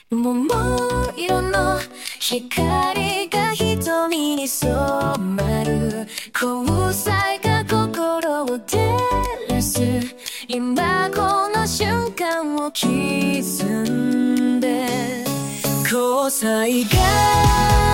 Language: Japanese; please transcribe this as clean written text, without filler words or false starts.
桃色の光が瞳に染まる交際が心を照らす今この瞬間を刻んで交際が